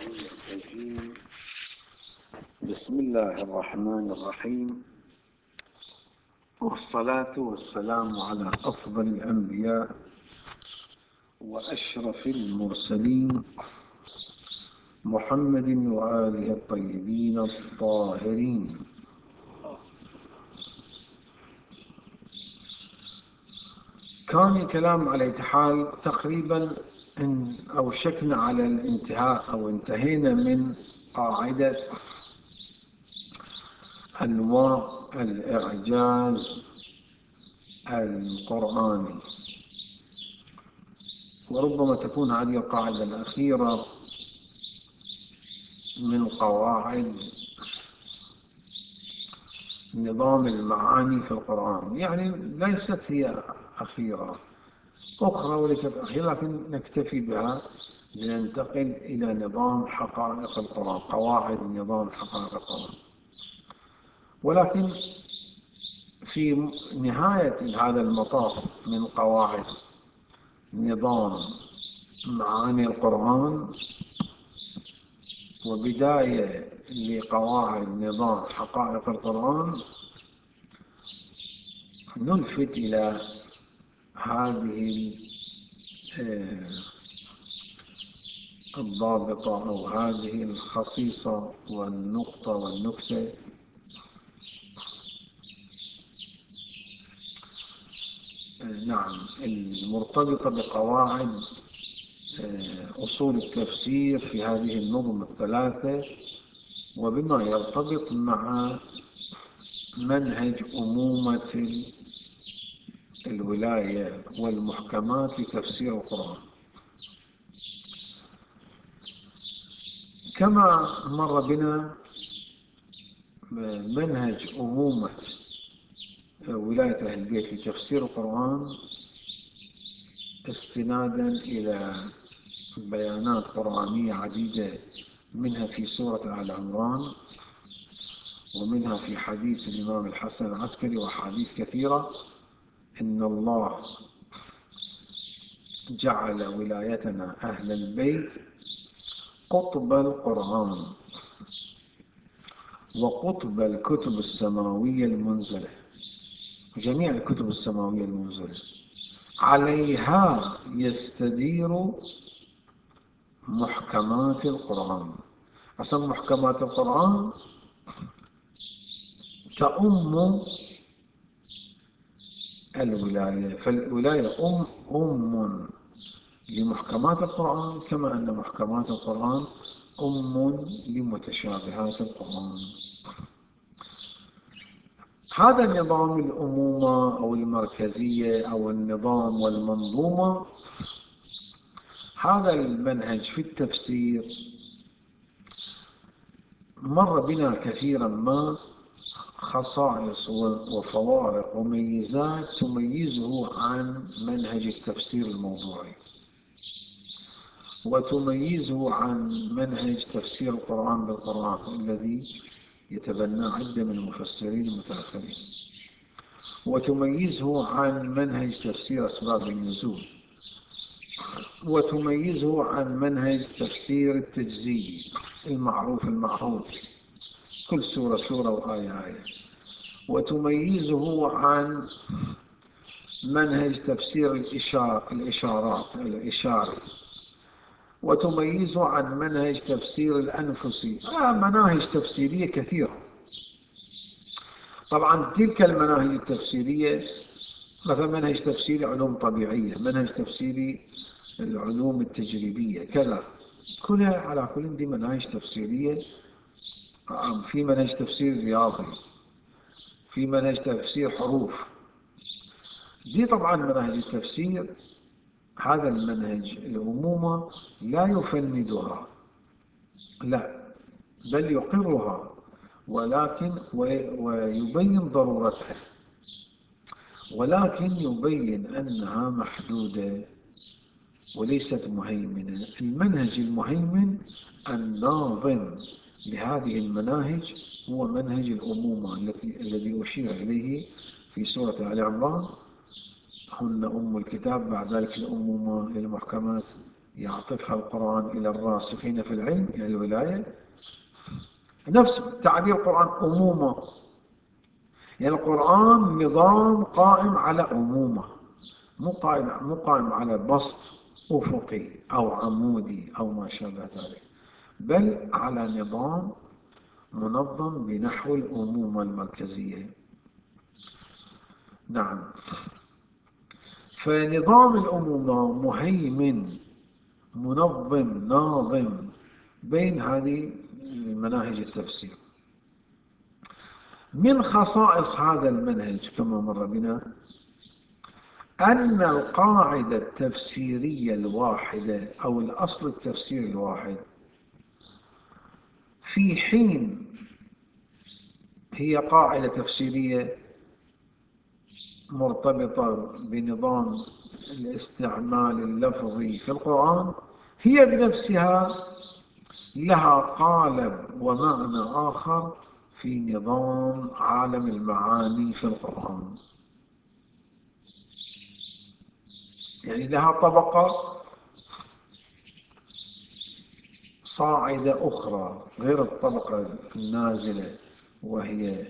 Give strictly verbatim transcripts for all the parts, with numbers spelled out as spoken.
الرجيم. بسم الله الرحمن الرحيم، والصلاة والسلام على أفضل الأنبياء وأشرف المرسلين محمد وآله الطيبين الطاهرين. كان الكلام على حال تقريبا إن أوشكنا على الانتهاء أو انتهينا من قاعدة أنواع الإعجاز القرآني، وربما تكون هذه القاعدة الأخيرة من قواعد نظام المعاني في القرآن، يعني ليست هي أخيرة، أخرى وليست أخيرة، لكن نكتفي بها لننتقل إلى نظام حقائق القرآن، قواعد نظام حقائق القرآن. ولكن في نهاية هذا المطاف من قواعد نظام معاني القرآن وبداية لقواعد نظام حقائق القرآن، نلفت إلى هذه الضابطة أو هذه الخصيصة والنقطة والنكتة. نعم، المرتبطة بقواعد أصول التفسير في هذه النظم الثلاثة، وبما يرتبط مع منهج أمومة الولاية والمحكمات لتفسير القرآن. كما مر بنا منهج أمومة ولاية أهل البيت لتفسير القرآن استنادا إلى بيانات قرآنية عديدة، منها في سورة آل عمران، ومنها في حديث الإمام الحسن العسكري، وحديث كثيرة: إن الله جعل ولايتنا أهل البيت قطب القرآن وقطب الكتب السماوية المنزلة، جميع الكتب السماوية المنزلة عليها يستدير محكمات القرآن. أصلا محكمات القرآن تأم الولاية، فالولاية أم أم لمحكمات القرآن، كما أن محكمات القرآن أم لمتشابهات القرآن. هذا النظام الأمومة أو المركزية أو النظام والمنظومة، هذا المنهج في التفسير مر بنا كثيرا ما خصائص وفوارق وميزات تميزه عن منهج التفسير الموضوعي، وتميزه عن منهج تفسير القرآن بالقرآن الذي يتبناه عدة من المفسرين المتأخرين، وتميزه عن منهج تفسير أسباب النزول، وتميزه عن منهج تفسير التجزئي المعروف المعهود، كل سورة سورة وآية آية، وتميزه عن منهج تفسير الإشارة الإشارات الإشاري، وتميزه عن منهج تفسير الأنفسي. آه مناهج تفسيرية كثيرة. طبعا تلك المناهج التفسيرية مثلا منهج تفسيري علوم طبيعية، منهج تفسيري العلوم التجريبية، كذا، كلها على كل دي مناهج تفسيرية. في منهج تفسير رياضي، في منهج تفسير حروف. دي طبعا مناهج التفسير، هذا المنهج الأمومة لا يفندها، لا، بل يقرها، ولكن ويبين ضرورتها، ولكن يبين أنها محدودة وليست مهيمنة. المنهج المهيمن الناظم لهذه المناهج هو منهج الأمومة الذي أشير إليه في سورة آل عمران: هن أم الكتاب، بعد ذلك الأمومة للمحكمات يعطفها القرآن إلى الراسخين في العلم إلى الولاية، نفس تعبير القرآن أمومة، يعني القرآن نظام قائم على أمومة، مو قائم مو قائم على بسط أفقي أو عمودي أو ما شابه ذلك، بل على نظام منظم بنحو الأمومة المركزية. نعم، فنظام الأمومة مهيمن منظم ناظم بين هذه المناهج التفسير. من خصائص هذا المنهج كما مر بنا أن القاعدة التفسيرية الواحدة أو الأصل التفسيري الواحد في حين هي قاعدة تفسيرية مرتبطة بنظام الاستعمال اللفظي في القرآن، هي بنفسها لها قالب ومعنى آخر في نظام عالم المعاني في القرآن، يعني لها طبقة صاعدة أخرى غير الطبقة النازلة، وهي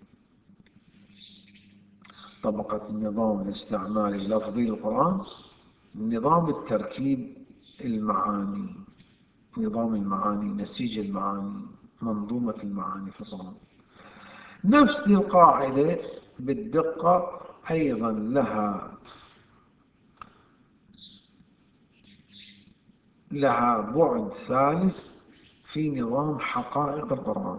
طبقة النظام الاستعمالي اللفظي للقرآن، نظام التركيب المعاني، نظام المعاني، نسيج المعاني، منظومة المعاني في القرآن. نفس القاعدة بالدقة أيضا لها لها بعد ثالث في نظام حقائق القرآن.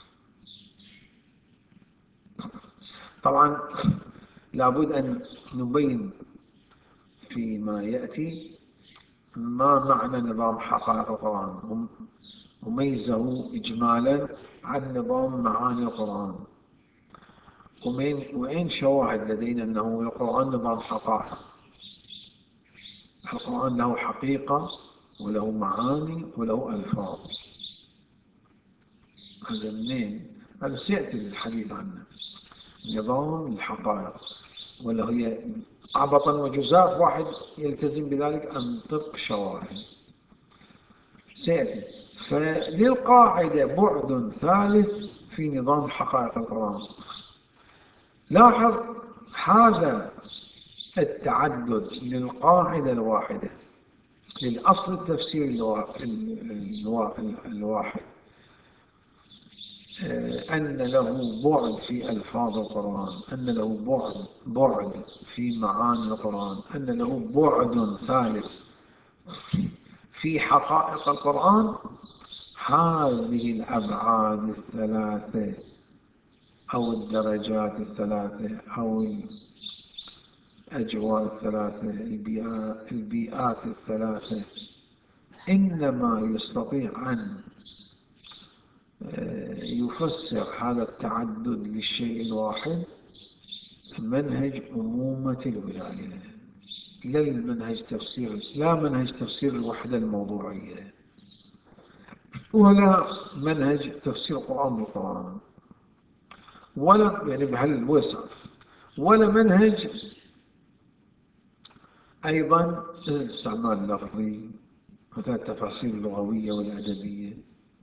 طبعا لابد أن نبين فيما يأتي ما معنى نظام حقائق القرآن وميزه إجمالا عن نظام معاني القرآن، وين شواهد لدينا أنه القرآن نظام حقائق. القرآن له حقيقة وله معاني وله ألفاظ، هذا منين؟ هذا سيأتي الحديث عنه. نظام الحقائق، ولا هي عبطا وجزاف واحد يلتزم بذلك أم طبق شواهد؟ سيأتي. فللقاعدة بعد ثالث في نظام حقائق القرآن. لاحظ هذا التعدد للقاعدة الواحدة للأصل التفسيري الواحد، أن له بعد في ألفاظ القرآن، أن له بعد بعد في معاني القرآن، أن له بعد ثالث في حقائق القرآن. هذه الأبعاد الثلاثة أو الدرجات الثلاثة أو الأجواء الثلاثة، البيئات الثلاثة، إنما يستطيع أن يفسر هذا التعدد للشيء الواحد منهج أمومة الولاية، لا المنهج تفسير لا منهج تفسير الوحدة الموضوعية، ولا منهج تفسير القرآن بالقرآن، ولا يعني بهالوسع، ولا منهج أيضا الاستعمال اللفظي مثل التفاسير اللغوية والأدبية.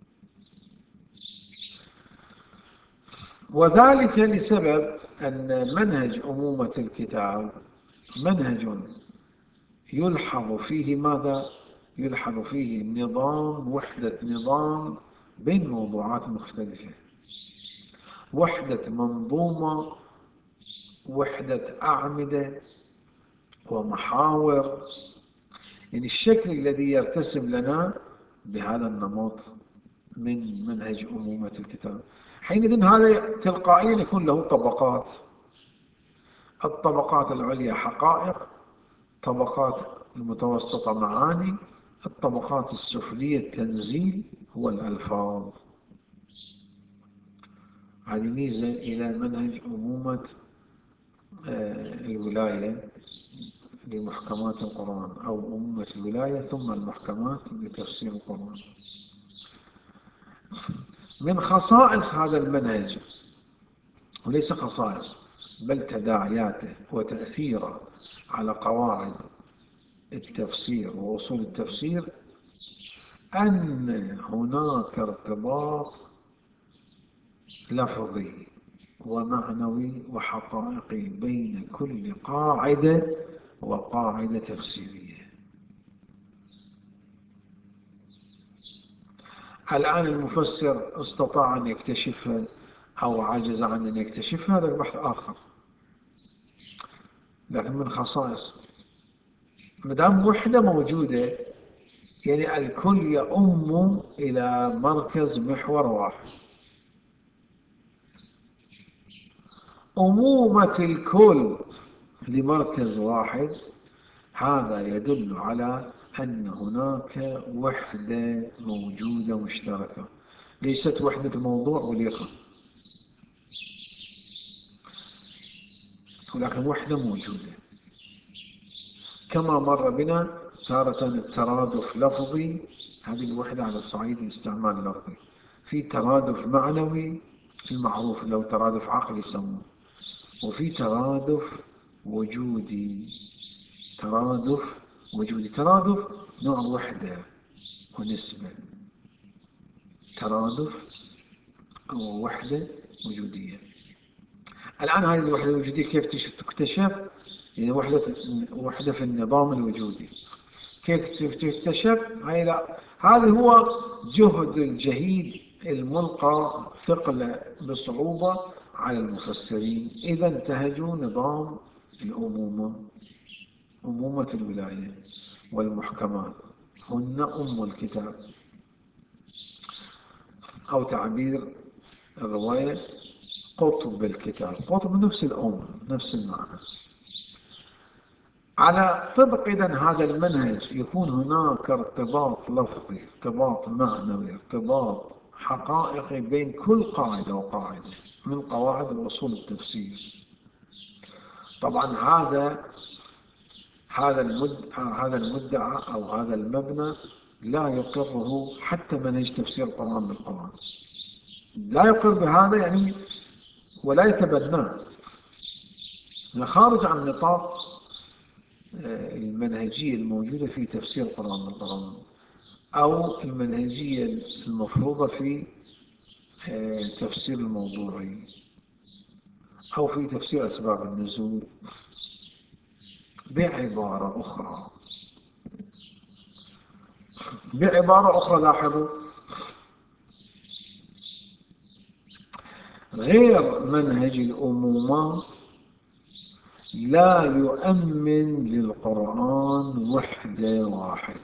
وذلك لسبب أن منهج أمومة الكتاب منهج يلحظ فيه ماذا؟ يلحظ فيه نظام وحدة نظام بين موضوعات مختلفة، وحدة منظومة، وحدة أعمدة ومحاور، يعني الشكل الذي يرتسم لنا بهذا النمط من منهج أمومة الكتاب. حينئذ هذا تلقائيا يكون له طبقات، الطبقات العليا حقائق، الطبقات المتوسطة معاني، الطبقات السفلية التنزيل هو الألفاظ. هذه ميزة إلى منهج أمومة الولاية لمحكمات القرآن، أو أمومة الولاية ثم المحكمات لتفسير القرآن. من خصائص هذا المنهج، وليس خصائص بل تداعياته وتأثيره على قواعد التفسير وأصول التفسير أن هناك ارتباط لفظي ومعنوي وحقائقي بين كل قاعدة وقاعدة تفسيرية. الآن المفسر استطاع أن يكتشفها أو عجز عن أن يكتشفها، هذا بحث آخر، لكن من خصائص مدام وحدة موجودة يعني الكل يؤم إلى مركز محور واحد. أمومة الكل لمركز واحد هذا يدل على أن هناك وحدة موجودة مشتركة، ليست وحدة موضوع وليقة، ولكن وحدة موجودة. كما مر بنا تارة الترادف لفظي، هذه الوحدة على الصعيد الاستعمال اللفظي، في ترادف معنوي المعروف لو ترادف عقلي يسموه، وفي ترادف وجودي. ترادف وجودي، ترادف نوع وحدة ونسبة، ترادف أو وحدة وجودية. الآن هذه الوحدة الوجودية كيف تكتشف؟ يعني وحدة وحدة في النظام الوجودي كيف تكتشف؟ هاي لا، هذا هو جهد الجهيد الملقى ثقل بصعوبة على المفسرين إذا انتهجوا نظام الأمومة، أمومة الولاية والمحكمات، هن أم الكتاب، أو تعبير الرواية قطب الكتاب، قطب نفس الأم نفس المعنى. على طبق إذن هذا المنهج يكون هناك ارتباط لفظي، ارتباط معنوي، ارتباط حقائقي بين كل قاعدة وقاعدة من قواعد وأصول التفسير. طبعا هذا هذا المدعى هذا المدعى أو هذا المبنى لا يقره حتى منهج تفسير القرآن بالقرآن، لا يقر بهذا يعني ولا يتبناه، خارج عن نطاق المنهجية الموجودة في تفسير القرآن بالقرآن، أو المنهجية المفروضة في تفسير الموضوعي، أو في تفسير أسباب النزول. بعبارة أخرى بعبارة أخرى لاحظوا، غير منهج الأمومة لا يؤمن للقرآن وحدة واحدة.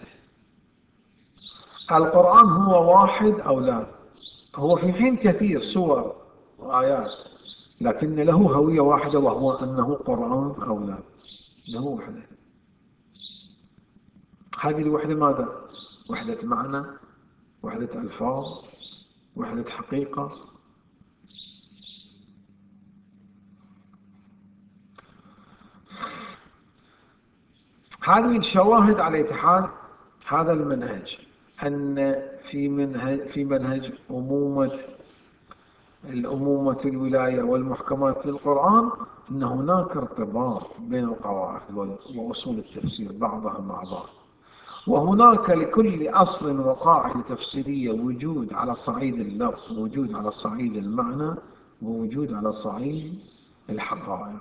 القرآن هو واحد أو لا؟ هو في حين كثير سور وآيات، لكن له هوية واحدة وهو أنه قرآن أو لا؟ له وحدة. هذه الوحدة ماذا؟ وحدة معنى، وحدة ألفاظ، وحدة حقيقة. هذه الشواهد على اتحاد هذا المنهج، أن في منهج في منهج أمومة الأمومة الولاية والمحكمات للقرآن أن هناك ارتباط بين القواعد وأصول التفسير بعضها مع بعض، وهناك لكل أصل وقاعدة تفسيرية وجود على صعيد اللفظ، وجود على صعيد المعنى، ووجود على صعيد الحقائق.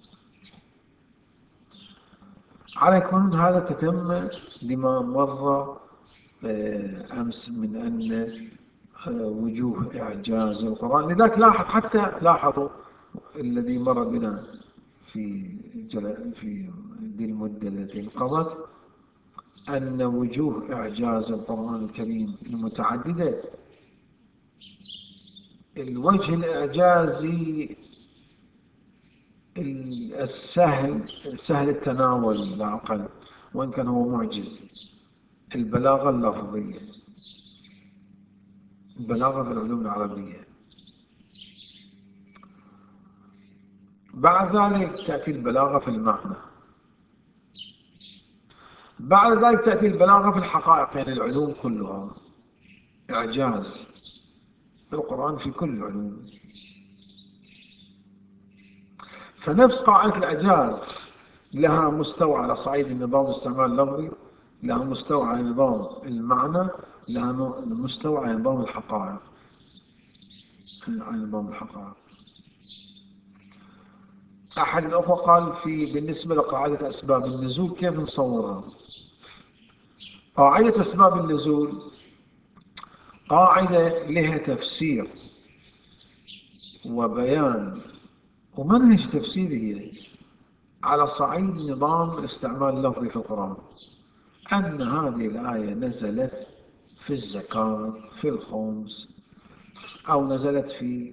على كل هذا تتم لما مر أمس من أن وجوه إعجاز القرآن. لذلك لاحظ حتى لاحظوا الذي مر بنا في في ذي المدة التي انقضت أن وجوه إعجاز القرآن الكريم المتعددة، الوجه الإعجازي السهل سهل التناول لا أقل وإن كان هو معجز، البلاغة اللفظية، البلاغة في العلوم العربية. بعد ذلك تأتي البلاغة في المعنى، بعد ذلك تأتي البلاغة في الحقائق، يعني العلوم كلها إعجاز القرآن في كل العلوم. فنفس قاعدة الإعجاز لها مستوى على صعيد النظام الاستعمال اللفظي، لها مستوى على نظام المعنى، لها مستوى على نظام الحقائق. على نظام الحقائق. أحد الأخوة قال في بالنسبة لقاعدة أسباب النزول كيف نصورها؟ قاعدة أسباب النزول قاعدة لها تفسير وبيان ومنهج تفسيري على صعيد نظام الاستعمال اللفظي في القرآن، أن هذه الآية نزلت في الزكاة، في الخمس، أو نزلت في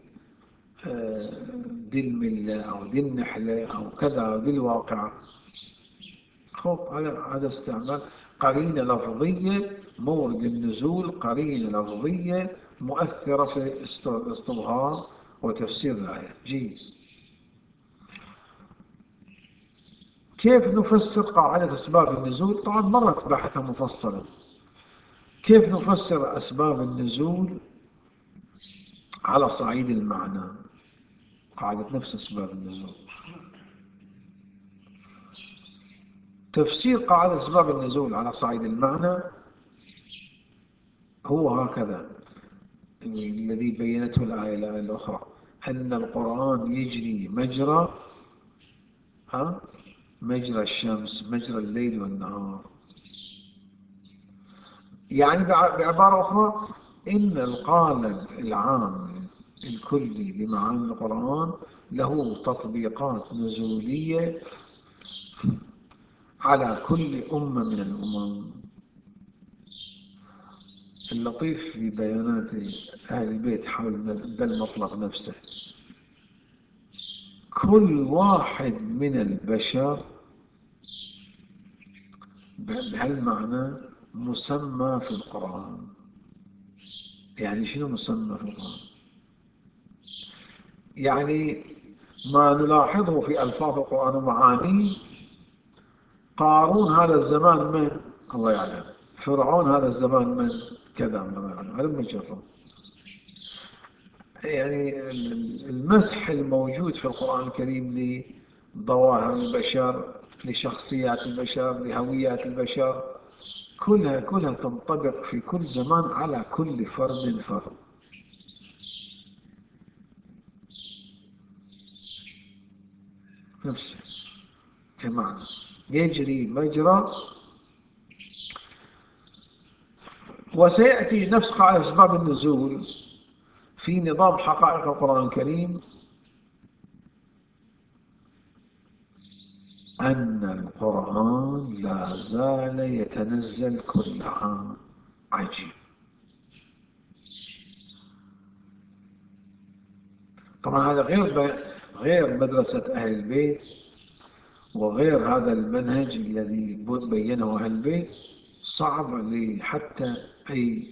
دي الملة أو دي النحلة أو كذا أو دي الواقعة. خوف على هذا استعمال قرينة لفظية، مورد النزول قرينة لفظية مؤثرة في استظهار وتفسير الآية. جيد. كيف نفسر قاعدة أسباب النزول؟ طبعا مرت بحثا مفصلا. كيف نفسر أسباب النزول على صعيد المعنى؟ قاعدة نفس أسباب النزول. تفسير قاعدة أسباب النزول على صعيد المعنى هو هكذا الذي بينته الآية الأخرى، أن القرآن يجري مجرى ها مجرى الشمس، مجرى الليل والنهار. يعني بعبارة أخرى إن القالب العام الكلي لمعاني القرآن له تطبيقات نزولية على كل أمة من الأمم. اللطيف في بيانات أهل البيت حول ذا المطلب نفسه، كل واحد من البشر بهالمعنى مسمى في القرآن. يعني شنو مسمى في القرآن؟ يعني ما نلاحظه في ألفاظ القرآن ومعانيه، قارون هذا الزمان من؟ الله يعلم. فرعون هذا الزمان من؟ كذا الله يعلم. هذا مجرد يعني المسح الموجود في القرآن الكريم لظواهر البشر، لشخصيات البشر، لهويات البشر، كلها كلها تنطبق في كل زمان على كل فرد فرد. نفسه كمان يجري مجرى. وسيأتي نفس قاعدة أسباب النزول في نظام حقائق القرآن الكريم، أن القرآن لا زال يتنزل كل عام. عجيب. طبعا هذا غير غير مدرسة أهل البيت، وغير هذا المنهج الذي بينه أهل البيت. صعب حتى أي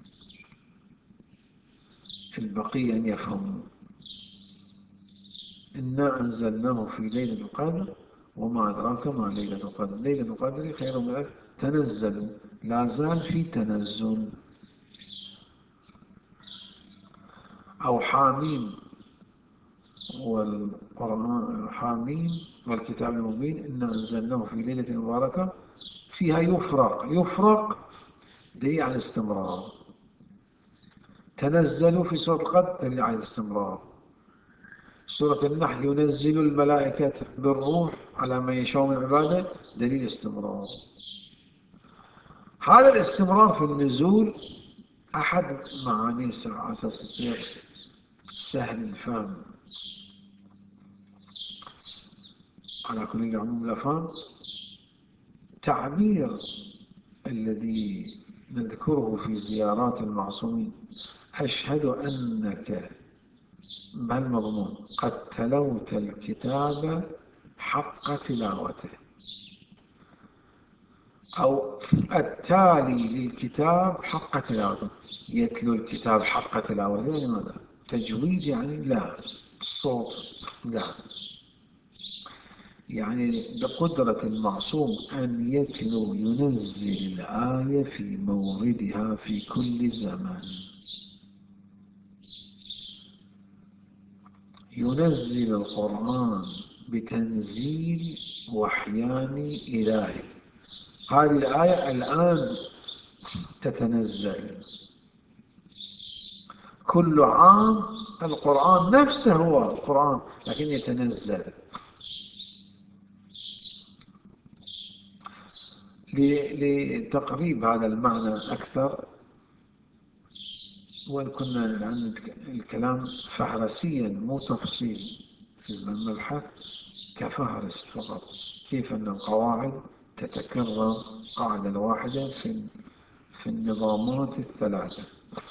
البقية أن يفهموا. إنا أنزلناه في ليلة القدر وما أدراك ما ليلة القدر، ليلة القدر خير من ألف. تنزل، لا زال في تنزل. أو حاميم والقرآن، حاميم والكتاب المبين، إنا أنزلناه في ليلة مباركة فيها يفرق. يفرق دليل على الاستمرار. تنزلوا في سورة القدر دليل على الاستمرار. سورة النحل ينزل الملائكة بالروح على من يشاء من عباده دليل استمرار. هذا الاستمرار في النزول أحد معانيه على أساس يصير سهل الفهم على كل عموم الأفهام. تعبير الذي نذكره في زيارات المعصومين، أشهد أنك ما المضمون قد تلوت الكتاب حق تلاوته، أو التالي للكتاب حق تلاوته. يتلو الكتاب حق تلاوته يعني ماذا؟ تجويد يعني؟ لا. الصوت لا. يعني بقدرة المعصوم أن يتلو ينزل الآية في موردها في كل زمان. ينزل القرآن بتنزيل وحيان إلهي. هذه الآية الآن تتنزل كل عام. القرآن نفسه هو القرآن لكن يتنزل. لتقريب هذا المعنى أكثر، وإن كنا الآن الكلام فهرسيا مو تفصيل في المبحث، كفهرس فقط، كيف أن القواعد تتكرر قاعدة الواحدة في في النظامات الثلاثة.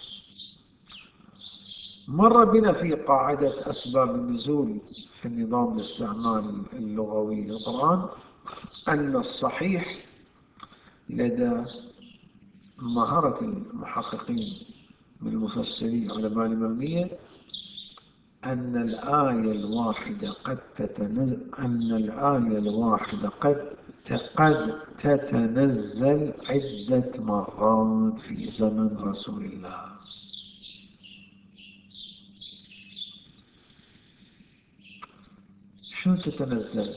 مر بنا في قاعدة أسباب النزول في النظام الاستعمال اللغوي للقرآن أن الصحيح لدى مهارة المحققين من المفسرين علماء الإمامية أن الآية الواحدة قد تتنزل أن الآية الواحدة قد قد تتنزل عدة مرات في زمن رسول الله. شو تتنزل؟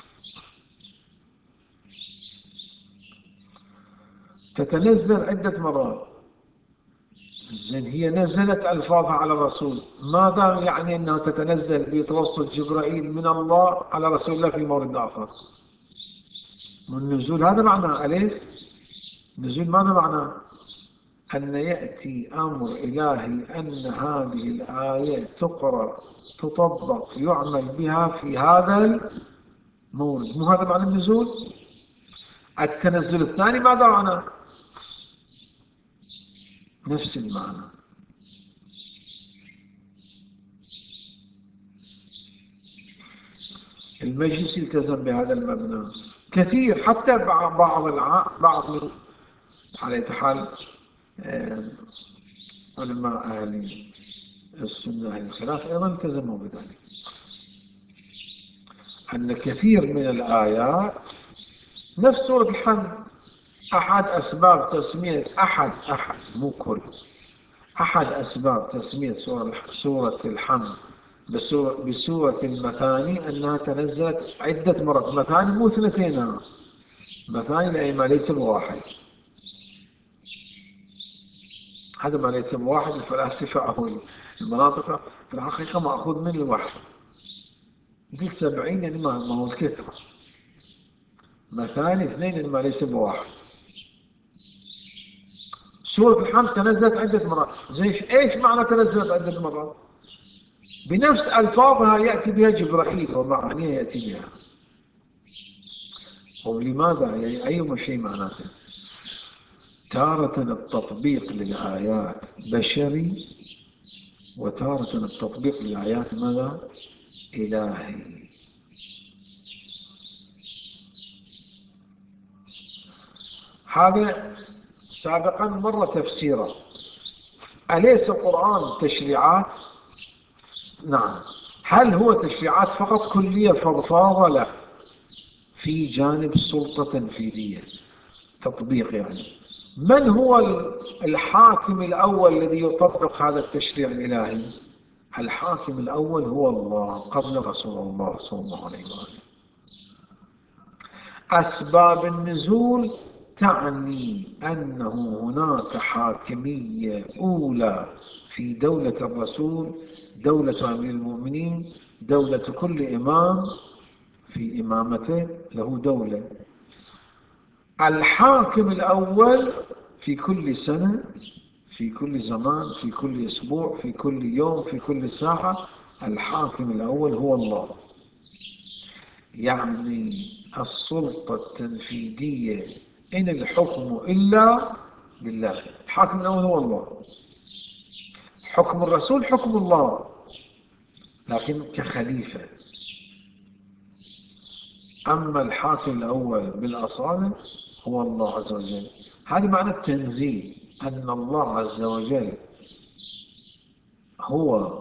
تتنزل عدة مرات. زين، هي نزلت ألفاظها على الرسول، ماذا يعني أنها تتنزل بتوسط جبرائيل من الله على رسول الله في مورد آخر؟ والنزول هذا معناه، أليس؟ النزول ماذا معناه؟ أن يأتي أمر إلهي أن هذه الآية تقرأ تطبق يعمل بها في هذا المورد، مو هذا معنى النزول؟ التنزل الثاني ماذا معناه؟ نفس المعنى. المجلس التزم بهذا المبنى كثير، حتى بعض الع... بعض من على حال علماء أهل السنة أهل الخلاف أيضا التزموا بذلك، أن كثير من الآيات نفس سورة الحمد. أحد أسباب تسمية أحد أحد مو كل أحد أسباب تسمية سورة سورة الحمد بسورة المثاني أنها تنزلت عدة مرات. مثاني مو اثنتين، مثاني لأي ما ليس بواحد. هذا ما ليس بواحد الفلاسفة أو المناطق في الحقيقة مأخوذ من الوحي. دي سبعين يعني ما هو الكثرة. مثاني اثنين يعني ما ليس بواحد. سورة الحمد تنزلت عدة مرات. زين، ايش معنى تنزلت عدة مرات؟ بنفس ألفاظها يأتي بها جبرائيل ومعانيها يأتي بها. ولماذا؟ يعني أي شيء معناته؟ تارة التطبيق للآيات بشري، وتارة التطبيق للآيات ماذا؟ إلهي. هذا سابقا مر تفسيره. أليس القرآن تشريعات؟ نعم. هل هو تشريعات فقط كلية فضفاضة؟ لا، في جانب سلطة تنفيذية، تطبيق. يعني من هو الحاكم الأول الذي يطبق هذا التشريع الإلهي؟ الحاكم الأول هو الله قبل رسول الله صلى الله عليه وسلم. أسباب النزول تعني أنه هناك حاكمية أولى في دولة الرسول، دولة أمير المؤمنين، دولة كل إمام في إمامته له دولة. الحاكم الأول في كل سنة، في كل زمان، في كل أسبوع، في كل يوم، في كل ساعة، الحاكم الأول هو الله. يعني السلطة التنفيذية إن الحكم إلا لله. الحاكم الأول هو الله. حكم الرسول حكم الله لكن كخليفة. أما الحاكم الأول بالأصالة هو الله عز وجل. هذا معنى التنزيل، أن الله عز وجل هو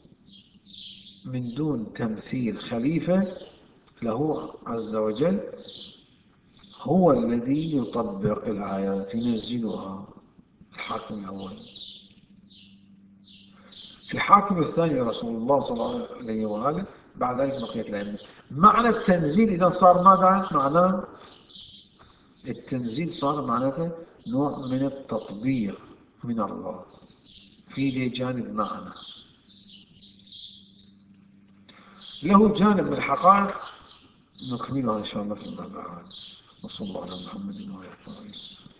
من دون تمثيل خليفة له عز وجل، هو الذي يطبق الآيات ينزلها. الحاكم الأول. الحاكم الثاني رسول الله صلى الله عليه وآله بعد ذلك بقية الأئمة. معنى التنزيل إذا صار ماذا؟ معنى التنزيل صار معناته نوع من التطبيق من الله في ذي جانب معنى، له جانب من الحقائق نكملها إن شاء الله في المبعث. وصلى الله على محمد وعلى آله وصحبه.